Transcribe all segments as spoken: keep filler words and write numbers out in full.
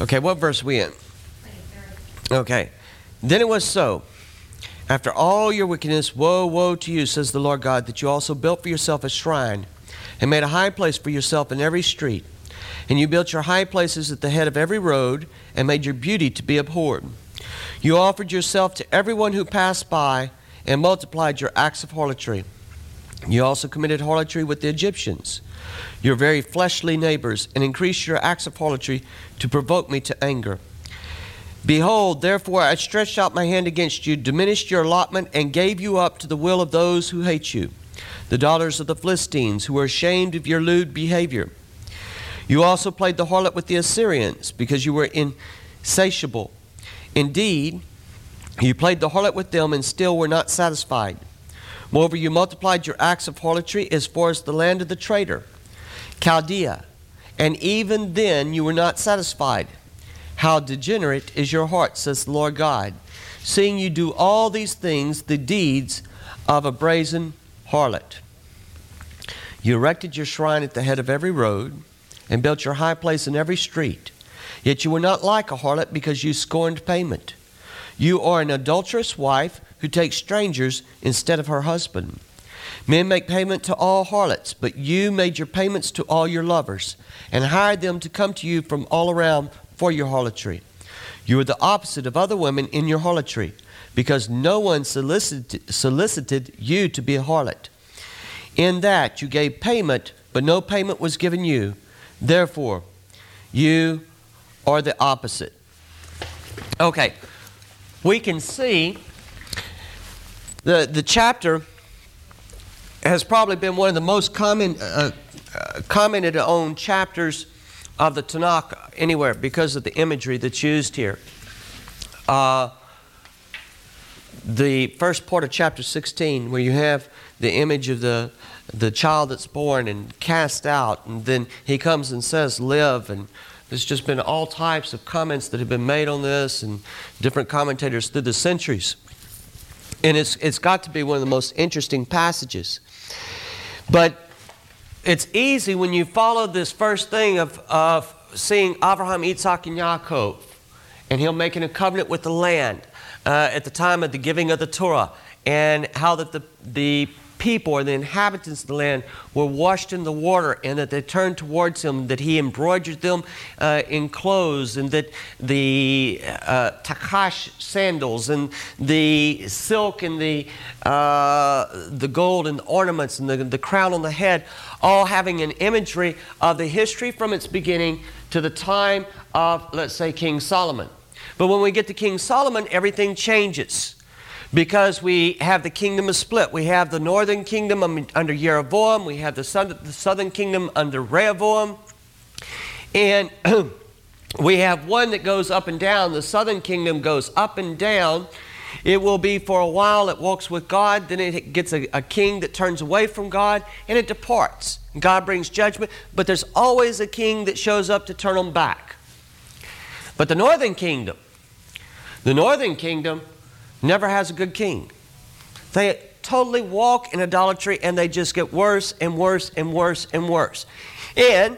Okay, what verse are we in? Okay. Then it was so, after all your wickedness, woe, woe to you, says the Lord God, that you also built for yourself a shrine, and made a high place for yourself in every street. And you built your high places at the head of every road, and made your beauty to be abhorred. You offered yourself to everyone who passed by, and multiplied your acts of harlotry. You also committed harlotry with the Egyptians, your very fleshly neighbors, and increased your acts of harlotry to provoke me to anger. Behold, therefore I stretched out my hand against you, diminished your allotment, and gave you up to the will of those who hate you, the daughters of the Philistines, who are ashamed of your lewd behavior. You also played the harlot with the Assyrians, because you were insatiable. Indeed, you played the harlot with them, and still were not satisfied. Moreover, you multiplied your acts of harlotry as far as the land of the traitor, Chaldea, and even then you were not satisfied. How degenerate is your heart, says the Lord God, seeing you do all these things, the deeds of a brazen harlot. You erected your shrine at the head of every road, and built your high place in every street. Yet you were not like a harlot, because you scorned payment. You are an adulterous wife who takes strangers instead of her husband. Men make payment to all harlots, but you made your payments to all your lovers, and hired them to come to you from all around for your harlotry. You are the opposite of other women in your harlotry, because no one solicited, solicited you to be a harlot. In that you gave payment, but no payment was given you. Therefore, you are the opposite. Okay, we can see the, the chapter has probably been one of the most common, uh, uh, commented on chapters of the Tanakh anywhere, because of the imagery that's used here. Uh, the first part of chapter sixteen, where you have the image of the the child that's born and cast out, and then he comes and says, live, and there's just been all types of comments that have been made on this, and different commentators through the centuries. And it's it's got to be one of the most interesting passages. But it's easy when you follow this first thing of, of seeing Abraham, Isaac, and Yaakov, and him making a covenant with the land uh, at the time of the giving of the Torah, and how that the, the people or the inhabitants of the land were washed in the water, and that they turned towards him, that he embroidered them uh, in clothes, and that the uh, takash sandals and the silk and the uh, the gold and the ornaments and the, the crown on the head, all having an imagery of the history from its beginning to the time of, let's say, King Solomon. But when we get to King Solomon, everything changes. Because we have the kingdom is split. We have the northern kingdom under Jeroboam. We have the southern kingdom under Rehoboam. And we have one that goes up and down. The southern kingdom goes up and down. It will be for a while, it walks with God. Then it gets a, a king that turns away from God, and it departs. God brings judgment. But there's always a king that shows up to turn them back. But the northern kingdom, the northern kingdom, never has a good king. They totally walk in idolatry, and they just get worse and worse and worse and worse. And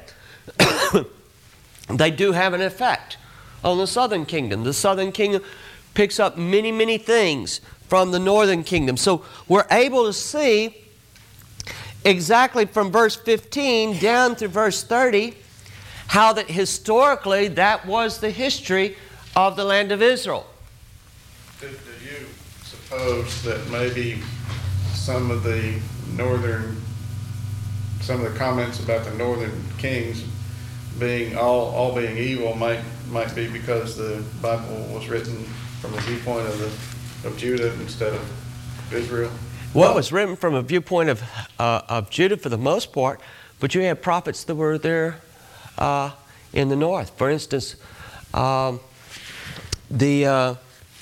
they do have an effect on the southern kingdom. The southern kingdom picks up many, many things from the northern kingdom. So we're able to see exactly from verse fifteen down through verse thirty how that historically that was the history of the land of Israel. Do, do you suppose that maybe some of the northern, some of the comments about the northern kings being all, all being evil might might be because the Bible was written from the viewpoint of the of Judah instead of Israel? Well, it was written from a viewpoint of uh, of Judah for the most part, but you had prophets that were there uh, in the north. For instance, um, the uh,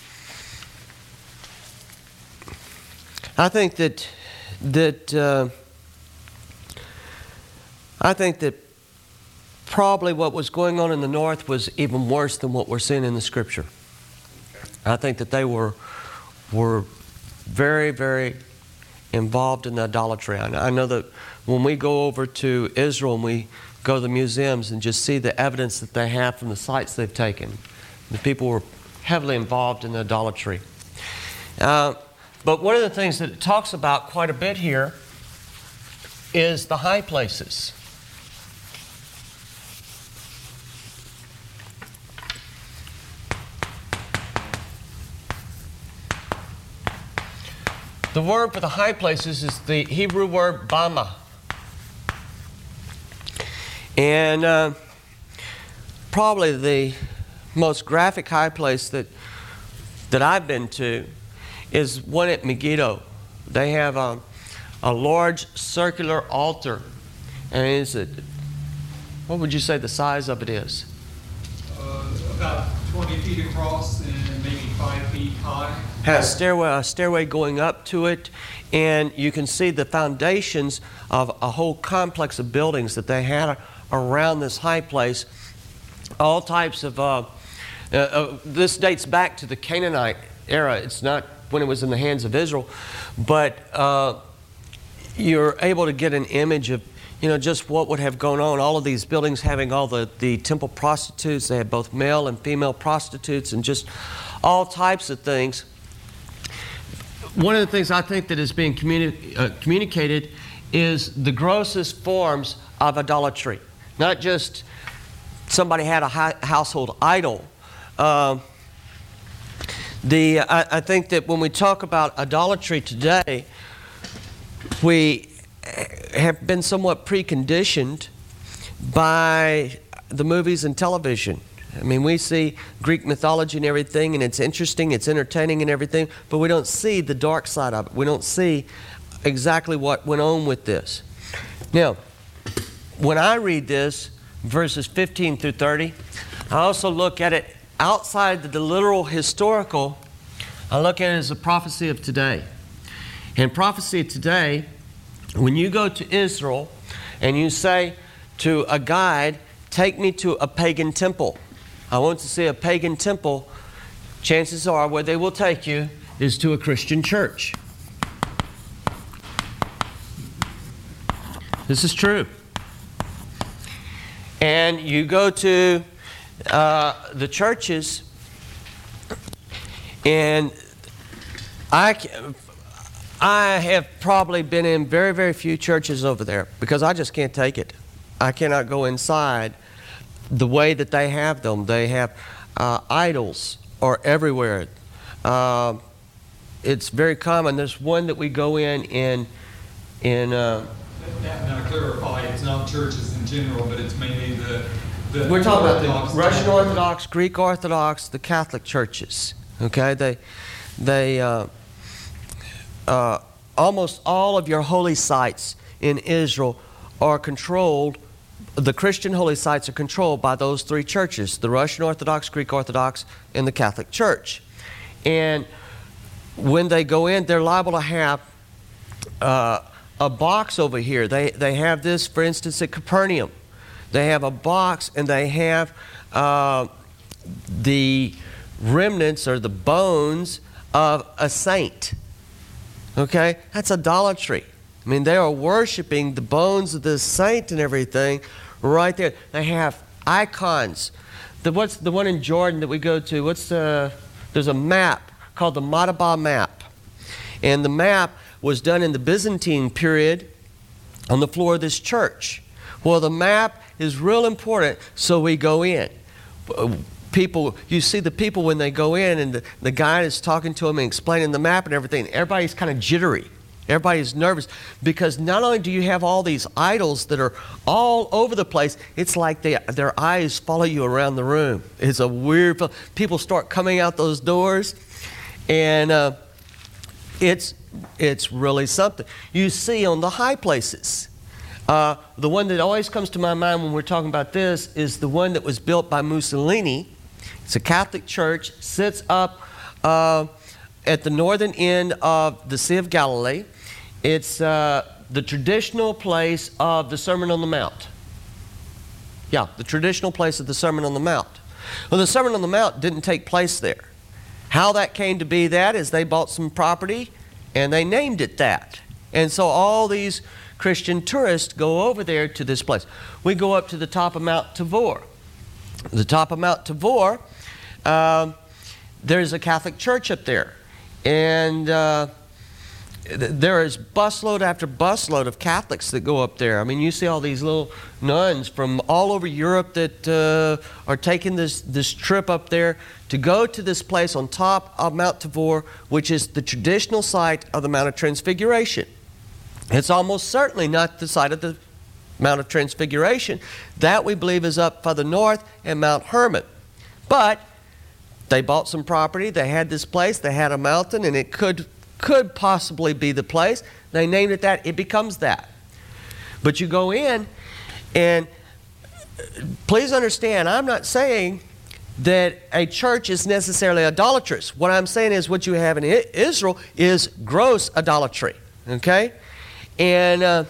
I think that that uh, I think that probably what was going on in the north was even worse than what we're seeing in the Scripture. I think that they were were very, very involved in the idolatry. I know that when we go over to Israel and we go to the museums and just see the evidence that they have from the sites they've taken. The people were heavily involved in idolatry. Uh, but one of the things that it talks about quite a bit here is the high places. The word for the high places is the Hebrew word bama. And uh, probably the most graphic high place that that I've been to is one at Megiddo. They have a, a large circular altar. And is it, what would you say the size of it is? Uh, about twenty feet across and maybe five feet high. Has a stairway, a stairway going up to it, and you can see the foundations of a whole complex of buildings that they had around this high place. All types of, uh, uh, uh, this dates back to the Canaanite era. It's not when it was in the hands of Israel, but uh, you're able to get an image of, you know, just what would have gone on. All of these buildings having all the, the temple prostitutes. They had both male and female prostitutes and just all types of things. One of the things I think that is being communi- uh, communicated is the grossest forms of idolatry. Not just somebody had a hi- household idol. Uh, the I, I think that when we talk about idolatry today, we have been somewhat preconditioned by the movies and television. I mean, we see Greek mythology and everything, and it's interesting, it's entertaining and everything, but we don't see the dark side of it. We don't see exactly what went on with this. Now, when I read this, verses fifteen through thirty, I also look at it outside the literal historical. I look at it as a prophecy of today. And prophecy of today, when you go to Israel and you say to a guide, take me to a pagan temple. I want to see a pagan temple. Chances are where they will take you is to a Christian church. This is true. And you go to uh, the churches, and I, I have probably been in very, very few churches over there because I just can't take it. I cannot go inside the way that they have them. They have uh, idols are everywhere. Uh, it's very common. There's one that we go in in in. Uh, Now, to clarify, it's not churches in general, but it's mainly the. the we're talking about Orthodox the Russian Catholic. Orthodox, Greek Orthodox, the Catholic churches. Okay, they they uh, uh, almost all of your holy sites in Israel are controlled. The Christian holy sites are controlled by those three churches: the Russian Orthodox, Greek Orthodox, and the Catholic Church. And when they go in, they're liable to have uh, a box over here. They they have this, for instance, at Capernaum. They have a box, and they have uh, the remnants or the bones of a saint. Okay, that's idolatry. I mean, they are worshiping the bones of this saint and everything right there. They have icons. The, what's the one in Jordan that we go to? What's the, there's a map called the Madaba map. And the map was done in the Byzantine period on the floor of this church. Well, the map is real important, so we go in. People, you see the people when they go in, and the, the guy is talking to them and explaining the map and everything. Everybody's kind of jittery. Everybody's nervous because not only do you have all these idols that are all over the place, it's like they, their eyes follow you around the room. It's a weird, people start coming out those doors, and uh, it's it's really something. You see on the high places. Uh, the one that always comes to my mind when we're talking about this is the one that was built by Mussolini. It's a Catholic church, sits up uh, at the northern end of the Sea of Galilee. It's uh, the traditional place of the Sermon on the Mount. Yeah, the traditional place of the Sermon on the Mount. Well, the Sermon on the Mount didn't take place there. How that came to be that is they bought some property and they named it that. And so all these Christian tourists go over there to this place. We go up to the top of Mount Tabor. The top of Mount Tabor, um, there's a Catholic church up there. And uh, th- there is busload after busload of Catholics that go up there. I mean, you see all these little nuns from all over Europe that uh, are taking this, this trip up there to go to this place on top of Mount Tabor, which is the traditional site of the Mount of Transfiguration. It's almost certainly not the site of the Mount of Transfiguration. That, we believe, is up further north in Mount Hermon. But they bought some property. They had this place. They had a mountain, and it could, could possibly be the place. They named it that. It becomes that. But you go in, and please understand, I'm not saying that a church is necessarily idolatrous. What I'm saying is what you have in Israel is gross idolatry. Okay? And uh,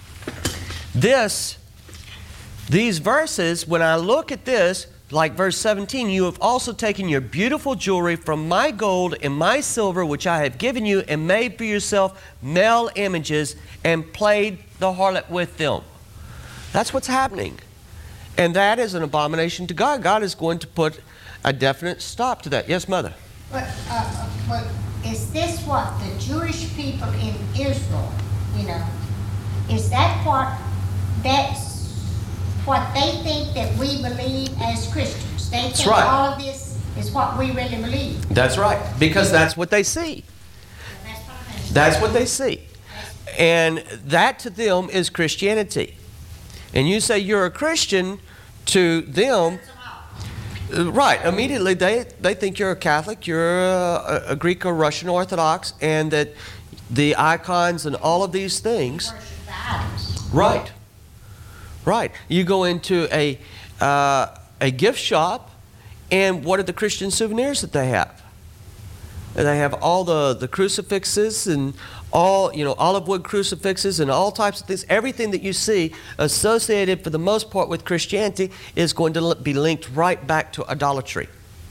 this, these verses, when I look at this, like verse seventeen, you have also taken your beautiful jewelry from my gold and my silver, which I have given you, and made for yourself male images, and played the harlot with them. That's what's happening. And that is an abomination to God. God is going to put a definite stop to that. Yes, Mother? But, uh, but is this what the Jewish people in Israel, you know, is that what, that's what they think that we believe as Christians? They That's think right. all of this is what we really believe. That's right. Because that's what they see. That's what I mean. That's what they see. And that to them is Christianity. And you say you're a Christian, to them, uh, right, immediately they, they think you're a Catholic, you're a, a Greek or Russian Orthodox, and that the icons and all of these things. Worship the idols. Right. Right. You go into a, uh, a gift shop, and what are the Christian souvenirs that they have? They have all the, the crucifixes and all, you know, olive wood crucifixes and all types of things. Everything that you see associated for the most part with Christianity is going to be linked right back to idolatry.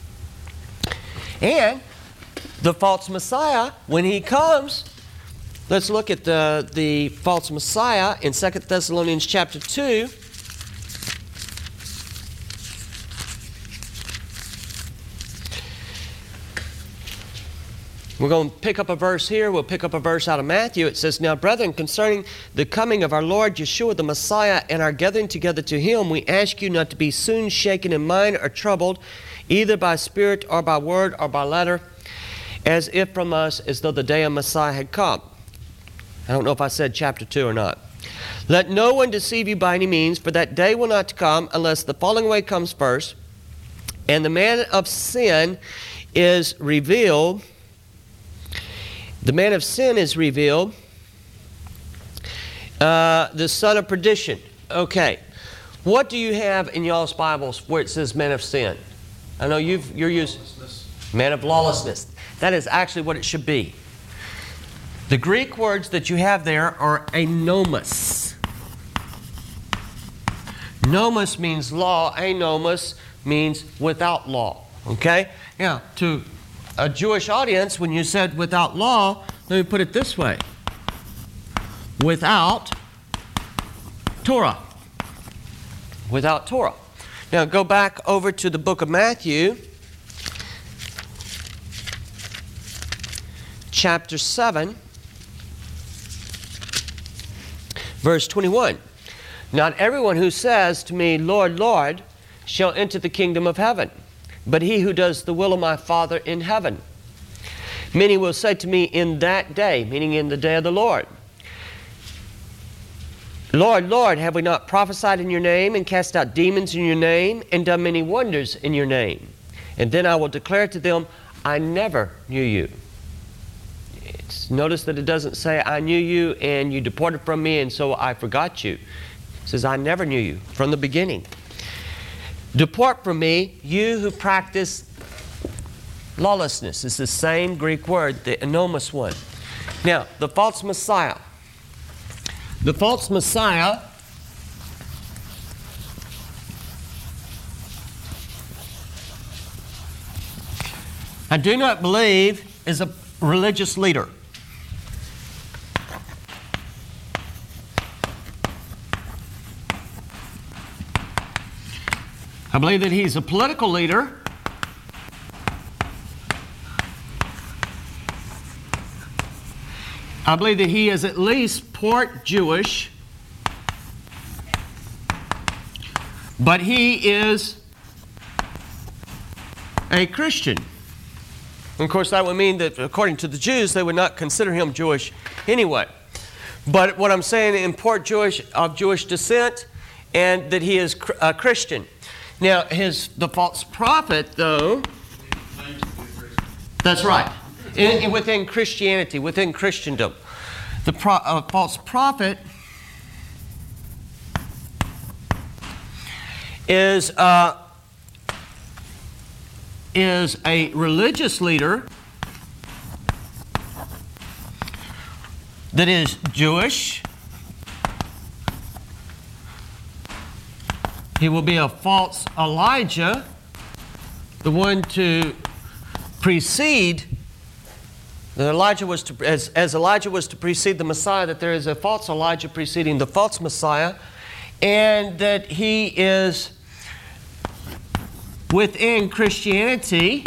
And the false Messiah, when he comes, let's look at the, the false Messiah in Second Thessalonians chapter two. We're going to pick up a verse here. We'll pick up a verse out of Matthew. It says, "Now, brethren, concerning the coming of our Lord Yeshua the Messiah and our gathering together to him, we ask you not to be soon shaken in mind or troubled, either by spirit or by word or by letter, as if from us, as though the day of Messiah had come." I don't know if I said chapter two or not. "Let no one deceive you by any means, for that day will not come unless the falling away comes first, and the man of sin is revealed." The man of sin is revealed, uh, the son of perdition. Okay, what do you have in y'all's Bibles where it says man of sin? I know you've, you're used man of lawlessness. That is actually what it should be. The Greek words that you have there are anomos. Nomos means law. Anomos means without law. Okay? Now, to a Jewish audience, when you said without law, let me put it this way. Without Torah. Without Torah. Now go back over to the book of Matthew, chapter seven, verse twenty-one. "Not everyone who says to me, Lord, Lord, shall enter the kingdom of heaven, but he who does the will of my Father in heaven. Many will say to me in that day," meaning in the day of the Lord, "Lord, Lord, have we not prophesied in your name, and cast out demons in your name, and done many wonders in your name? And then I will declare to them, I never knew you." It's, notice that it doesn't say, "I knew you and you departed from me and so I forgot you." It says, "I never knew you from the beginning. Depart from me, you who practice lawlessness." It's the same Greek word, the anomos one. Now, the false Messiah. The false Messiah I do not believe is a religious leader. I believe that he's a political leader. I believe that he is at least part Jewish. But he is a Christian. And of course, that would mean that according to the Jews, they would not consider him Jewish anyway. But what I'm saying, in part Jewish, of Jewish descent, and that he is a Christian. Now, his the false prophet, though, that's right, in, in, within Christianity, within Christendom. The pro, uh, false prophet is, uh, is a religious leader that is Jewish. He will be a false Elijah, the one to precede. That Elijah was to, as, as Elijah was to precede the Messiah, that there is a false Elijah preceding the false Messiah, and that he is within Christianity,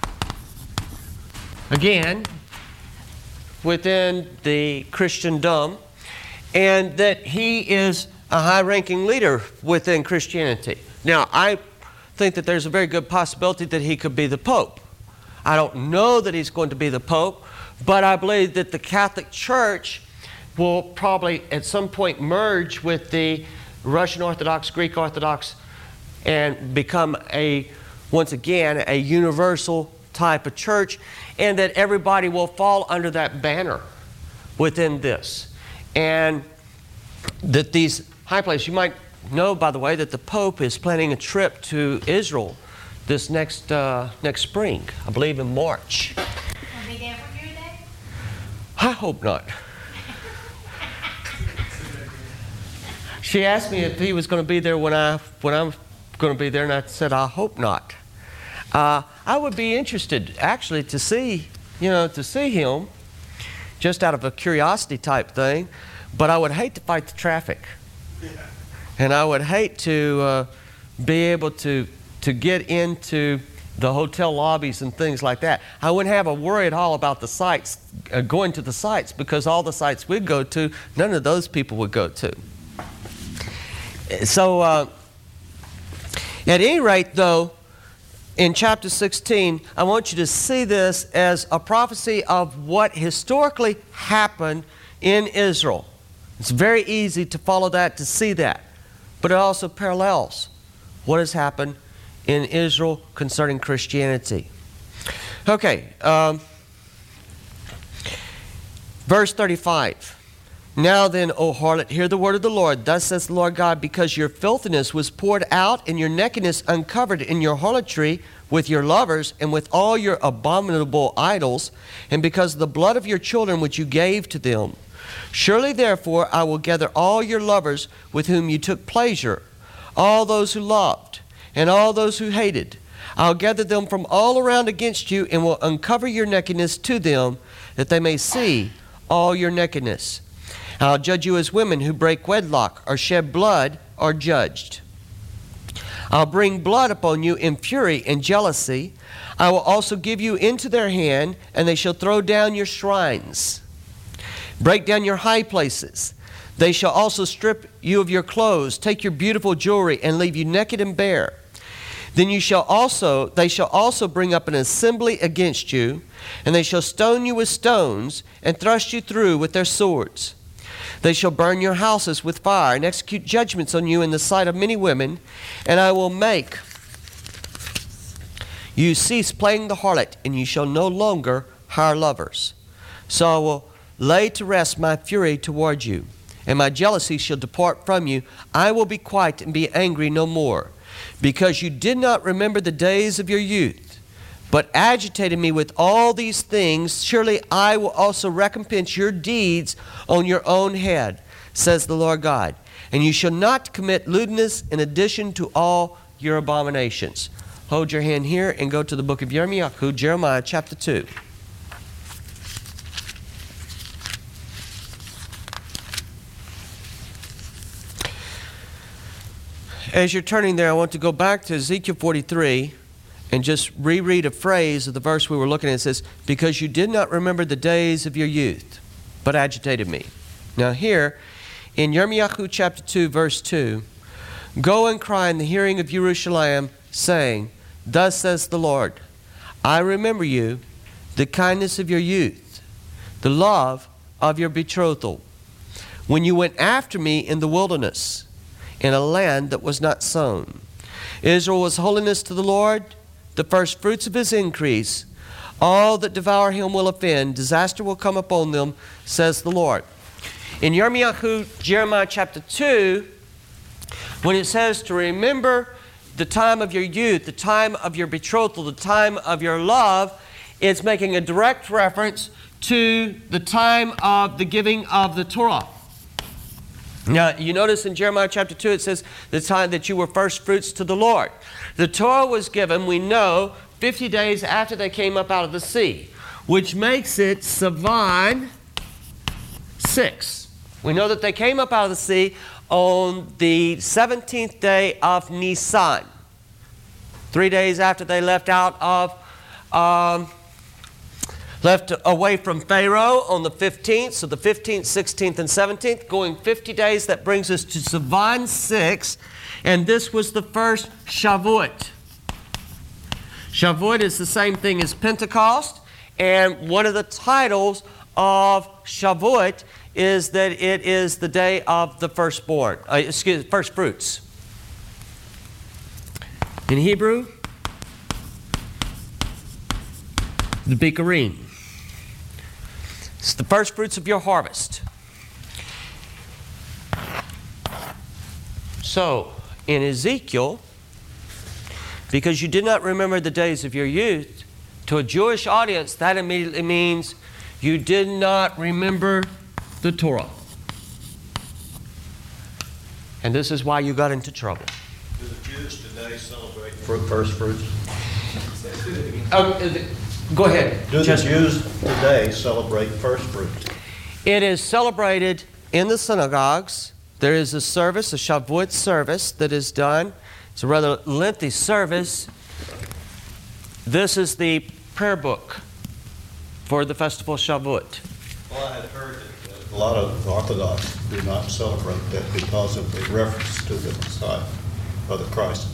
again, within the Christendom, and that he is a high-ranking leader within Christianity. Now, I think that there's a very good possibility that he could be the Pope. I don't know that he's going to be the Pope, but I believe that the Catholic Church will probably at some point merge with the Russian Orthodox, Greek Orthodox, and become a, once again, a universal type of church, and that everybody will fall under that banner within this. And that these high places, you might know, by the way, that the Pope is planning a trip to Israel this next uh, next spring, I believe in March. Will be there for your day? I hope not. She asked me if he was going to be there when I when I'm going to be there, and I said I hope not. Uh, I would be interested, actually, to see, you know, to see him, just out of a curiosity type thing. But I would hate to fight the traffic, and I would hate to uh, be able to to get into the hotel lobbies and things like that. I wouldn't have a worry at all about the sites, uh, going to the sites, because all the sites we'd go to, none of those people would go to. So, uh, at any rate, though, in chapter sixteen, I want you to see this as a prophecy of what historically happened in Israel. It's very easy to follow that, to see that. But it also parallels what has happened in Israel concerning Christianity. Okay, um, verse thirty-five. Now then, O harlot, hear the word of the Lord. Thus says the Lord God, because your filthiness was poured out and your nakedness uncovered in your harlotry with your lovers and with all your abominable idols, and because of the blood of your children which you gave to them. Surely therefore I will gather all your lovers with whom you took pleasure, all those who loved, and all those who hated. I'll gather them from all around against you, and will uncover your nakedness to them, that they may see all your nakedness. I'll judge you as women who break wedlock, or shed blood, are judged. I'll bring blood upon you in fury and jealousy. I will also give you into their hand, and they shall throw down your shrines, break down your high places. They shall also strip you of your clothes, take your beautiful jewelry, and leave you naked and bare. Then you shall also, they shall also bring up an assembly against you, and they shall stone you with stones, and thrust you through with their swords. They shall burn your houses with fire, and execute judgments on you in the sight of many women, and I will make you cease playing the harlot, and you shall no longer hire lovers. So I will lay to rest my fury toward you, and my jealousy shall depart from you. I will be quiet and be angry no more, because you did not remember the days of your youth, but agitated me with all these things. Surely I will also recompense your deeds on your own head, says the Lord God. And you shall not commit lewdness in addition to all your abominations. Hold your hand here and go to the book of Jeremiah, Jeremiah chapter two. As you're turning there, I want to go back to Ezekiel forty-three and just reread a phrase of the verse we were looking at. It says, because you did not remember the days of your youth, but agitated me. Now here, in Yirmiyahu chapter two, verse two, go and cry in the hearing of Jerusalem, saying, thus says the Lord, I remember you, the kindness of your youth, the love of your betrothal, when you went after me in the wilderness, in a land that was not sown. Israel was holiness to the Lord, the first fruits of his increase. All that devour him will offend. Disaster will come upon them, says the Lord. In Yirmiyahu, Jeremiah chapter two, when it says to remember the time of your youth, the time of your betrothal, the time of your love, it's making a direct reference to the time of the giving of the Torah. Now, you notice in Jeremiah chapter two, it says the time that you were first fruits to the Lord. The Torah was given, we know, fifty days after they came up out of the sea, which makes it Sivan six. We know that they came up out of the sea on the seventeenth day of Nisan, three days after they left out of um, left away from Pharaoh on the fifteenth, so the fifteenth, sixteenth, and seventeenth, going fifty days. That brings us to Sivan six, and this was the first Shavuot. Shavuot is the same thing as Pentecost, and one of the titles of Shavuot is that it is the day of the firstborn, uh, excuse me, first fruits. In Hebrew, the Bikurim. It's the first fruits of your harvest. So, in Ezekiel, because you did not remember the days of your youth, to a Jewish audience, that immediately means you did not remember the Torah. And this is why you got into trouble. Do the Jews today celebrate fruit, first fruits? Um, go ahead. Do the Chester. Jews today celebrate first fruits? It is celebrated in the synagogues. There is a service, a Shavuot service that is done. It's a rather lengthy service. This is the prayer book for the festival of Shavuot. Well, I had heard that a lot of Orthodox do not celebrate that because of the reference to the Messiah, or the Christ.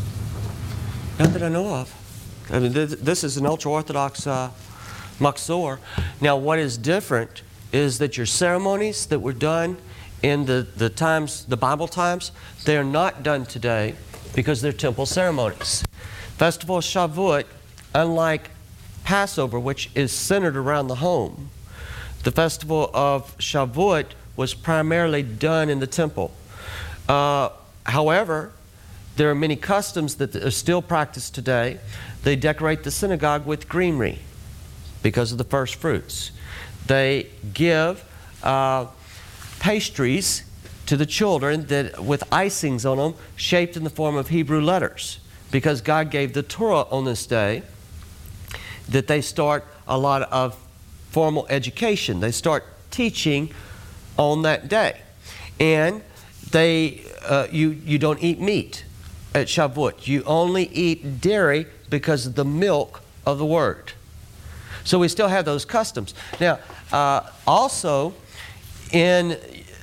Not that I know of. I mean, th- this is an ultra-Orthodox uh, Machzor. Now, what is different is that your ceremonies that were done in the, the times, the Bible times, they're not done today because they're temple ceremonies. Festival of Shavuot, unlike Passover, which is centered around the home, the festival of Shavuot was primarily done in the temple. Uh, however, there are many customs that are still practiced today. They decorate the synagogue with greenery because of the first fruits. They give uh, pastries to the children that with icings on them shaped in the form of Hebrew letters, because God gave the Torah on this day, that they start a lot of formal education. They start teaching on that day. And they, uh, you, you don't eat meat at Shavuot. You only eat dairy because of the milk of the Word. So we still have those customs. Now, uh, also, in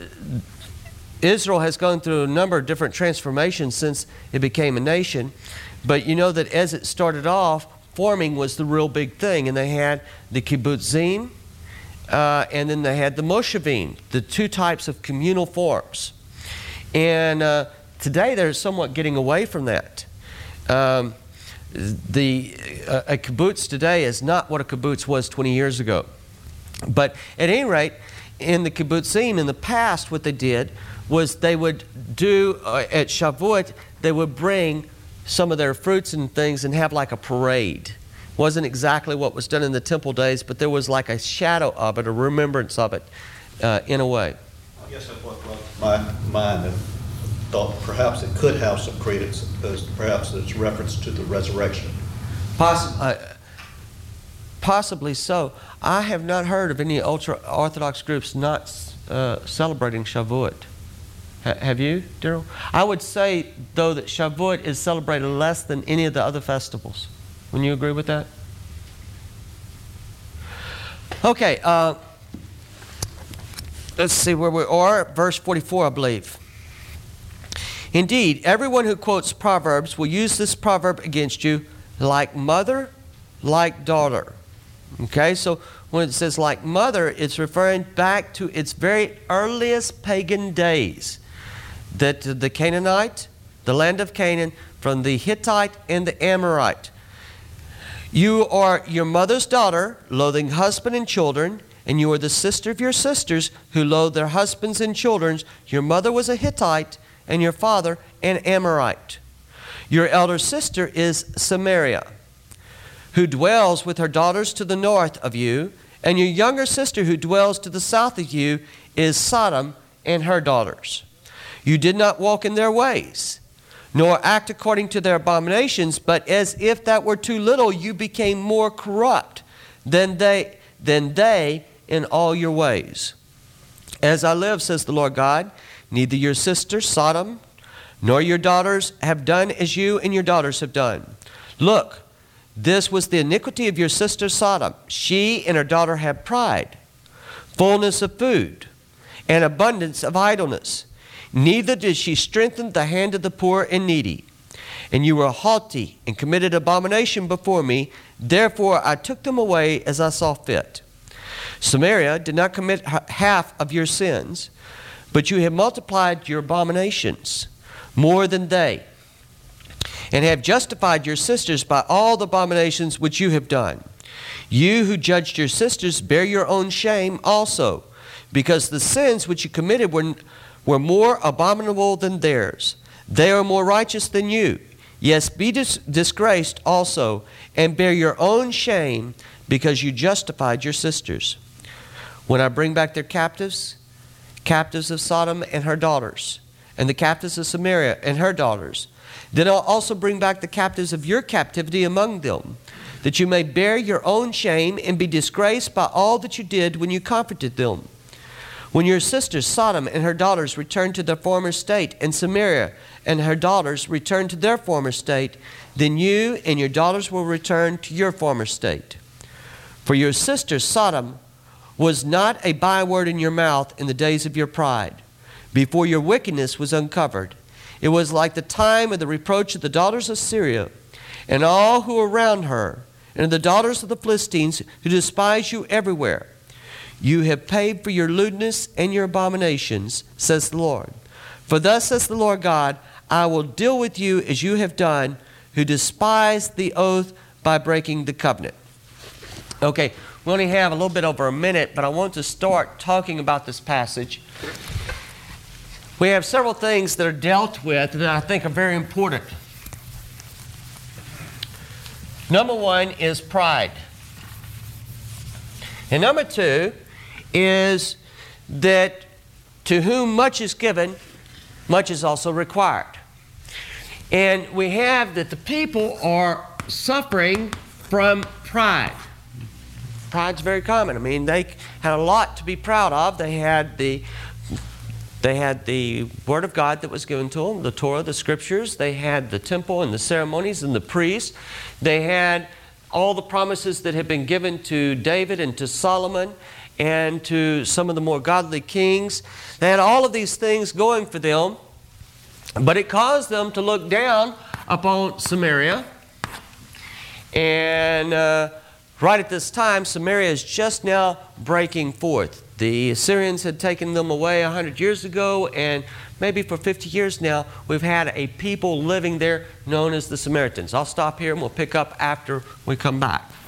Israel has gone through a number of different transformations since it became a nation. But you know that as it started off, forming was the real big thing. And they had the kibbutzim, uh, and then they had the moshavim, the two types of communal forms. And uh, today they're somewhat getting away from that. Um, the uh, a kibbutz today is not what a kibbutz was twenty years ago. But at any rate, in the kibbutzim, in the past, what they did was they would do, uh, at Shavuot, they would bring some of their fruits and things and have like a parade. Wasn't exactly what was done in the temple days, but there was like a shadow of it, a remembrance of it, uh, in a way. I guess that's what my mind and thought perhaps it could have some credence, as perhaps it's reference to the resurrection. Poss- uh, possibly so. I have not heard of any ultra-Orthodox groups not uh, celebrating Shavuot. Ha- have you, Daryl? I would say, though, that Shavuot is celebrated less than any of the other festivals. Wouldn't you agree with that? Okay, uh, let's see where we are. Verse forty-four, I believe. Indeed, everyone who quotes Proverbs will use this proverb against you, like mother, like daughter. Okay, so when it says like mother, it's referring back to its very earliest pagan days. That the Canaanite, the land of Canaan, from the Hittite and the Amorite. You are your mother's daughter, loathing husband and children, and you are the sister of your sisters who loathe their husbands and children. Your mother was a Hittite, and your father an Amorite. Your elder sister is Samaria, who dwells with her daughters to the north of you, and your younger sister who dwells to the south of you is Sodom and her daughters. You did not walk in their ways, nor act according to their abominations, but as if that were too little, you became more corrupt than they, than they in all your ways. As I live, says the Lord God, neither your sister Sodom nor your daughters have done as you and your daughters have done. Look, this was the iniquity of your sister Sodom. She and her daughter had pride, fullness of food, and abundance of idleness. Neither did she strengthen the hand of the poor and needy. And you were haughty and committed abomination before me. Therefore I took them away as I saw fit. Samaria did not commit half of your sins, but you have multiplied your abominations more than they, and have justified your sisters by all the abominations which you have done. You who judged your sisters bear your own shame also, because the sins which you committed were, were more abominable than theirs. They are more righteous than you. Yes, be dis- disgraced also, and bear your own shame, because you justified your sisters. When I bring back their captives, captives of Sodom and her daughters, and the captives of Samaria and her daughters, then I'll also bring back the captives of your captivity among them, that you may bear your own shame and be disgraced by all that you did when you comforted them. When your sisters Sodom and her daughters return to their former state, and Samaria and her daughters return to their former state, then you and your daughters will return to your former state. For your sister Sodom was not a byword in your mouth in the days of your pride, before your wickedness was uncovered. It was like the time of the reproach of the daughters of Syria, and all who are around her, and the daughters of the Philistines who despise you everywhere. You have paid for your lewdness and your abominations, says the Lord. For thus says the Lord God, I will deal with you as you have done, who despise the oath by breaking the covenant. Okay, we only have a little bit over a minute, but I want to start talking about this passage. We have several things that are dealt with that I think are very important. Number one is pride. And number two is that to whom much is given, much is also required. And we have that the people are suffering from pride. Pride's very common. I mean, they had a lot to be proud of. They had the They had the Word of God that was given to them, the Torah, the Scriptures. They had the temple and the ceremonies and the priests. They had all the promises that had been given to David and to Solomon and to some of the more godly kings. They had all of these things going for them, but it caused them to look down upon Samaria. And uh, right at this time, Samaria is just now breaking forth. The Assyrians had taken them away one hundred years ago, and maybe for fifty years now, we've had a people living there known as the Samaritans. I'll stop here and we'll pick up after we come back.